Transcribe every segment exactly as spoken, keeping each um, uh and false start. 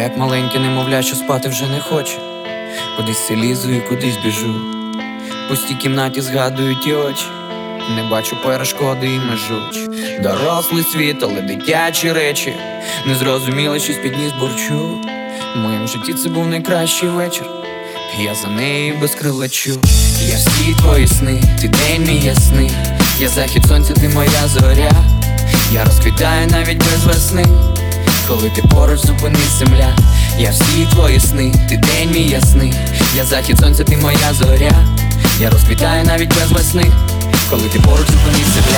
Я як маленьке немовля, що спати вже не хоче. Кудись лізу і кудись біжу. В пустій кімнаті згадую ті очі. Не бачу перешкоди і межу. Дорослий світ, але дитячі речі. Незрозуміло, щось підніс бурчу. В моєму житті це був найкращий вечір. Я за нею без крила лечу. Я всі твої сни, ти день мій ясний. Я захід сонця, ти моя зоря. Я розквітаю навіть без весни. Коли ти поруч, зупинись земля. Я всі твої сни, ти день мій ясний. Я захід сонця, ти моя зоря. Я розквітаю навіть без весни. Коли ти поруч, зупинись земля.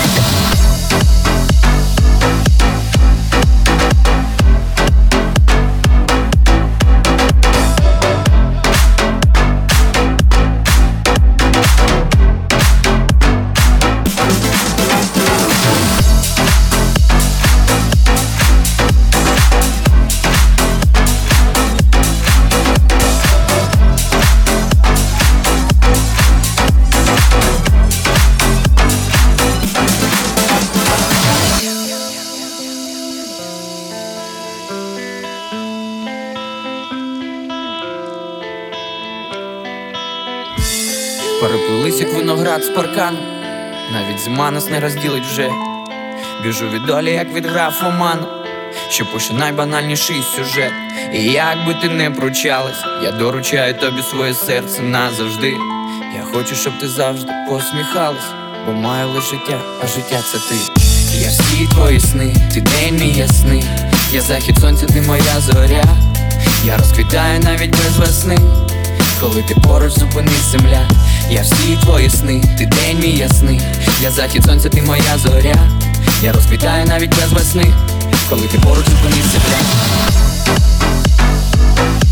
Переплились, як виноград з парканом. Навіть зима нас не розділить вже. Біжу від долі, як від графоману, що пише найбанальніший сюжет. І як би ти не пручалась, я доручаю тобі своє серце назавжди. Я хочу, щоб ти завжди посміхалась, бо маю лише життя, а життя це ти. Я всі твої сни, ти день мій ясний. Я захід сонця, ти моя зоря. Я розквітаю навіть без весни. Коли ти поруч, зупинись земля. Я всі твої сни, ти день мій ясний. Я захід сонця, ти моя зоря. Я розквітаю навіть без весни. Коли ти поруч, зупинись земля.